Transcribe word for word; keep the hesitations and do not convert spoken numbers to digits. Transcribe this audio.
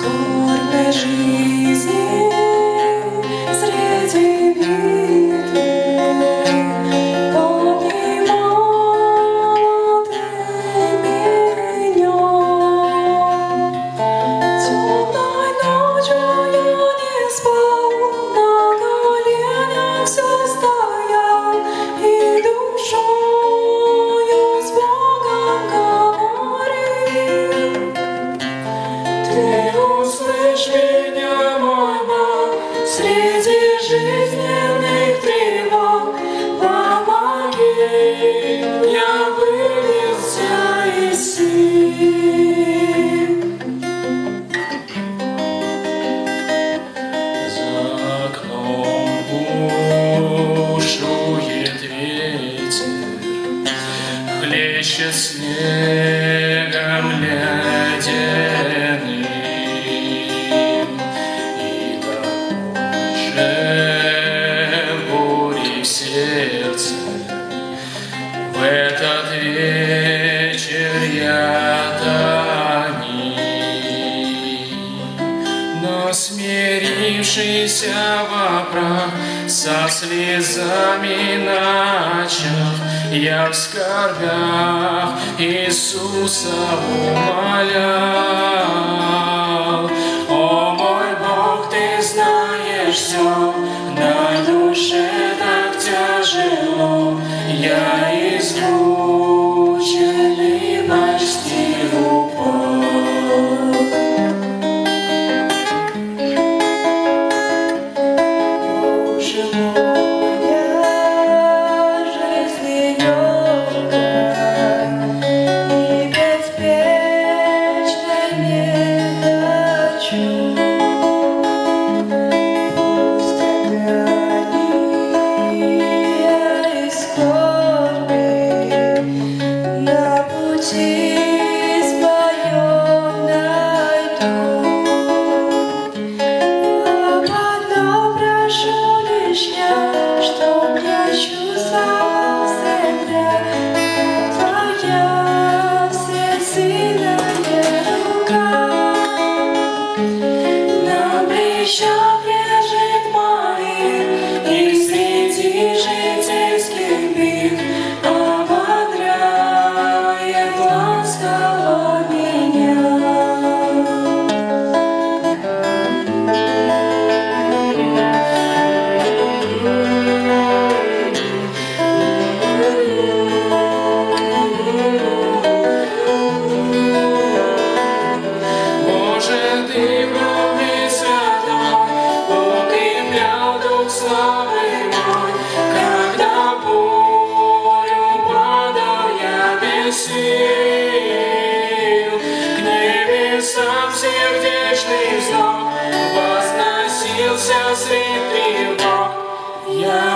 скорбной жизни среди битвы поднимал ты меня. Темной ночью я не спал, на коленях все стоял и душою с Богом говорил. Ты услышь меня, мой Бог, среди жизненных тревог. Помоги, я выбился из сил. За окном бушует ветер, хлещет снегом ледяным, и такой же бури в сердце в этот вечер я томим. Но смирившийся во прах, со слезами на очах, я в скорбях Иисуса умолял. О мой Бог, ты знаешь все, на душе так тяжело, я измучен и почти упал. Боже мой, я жизни легкой и беспечной не хочу. Пусть страдания и скорби на пути своем найдут. Об одном прошу лишь я, чтоб я чувствовал себя твоя всесильная рука. На плечах лежит моих, и среди житейских бед ободряет ласково меня. Боже, ты крови святой укреплял дух славы мой, когда в бурю падал я без сил. К небесам сердечный вздох возносился средь тревог. Я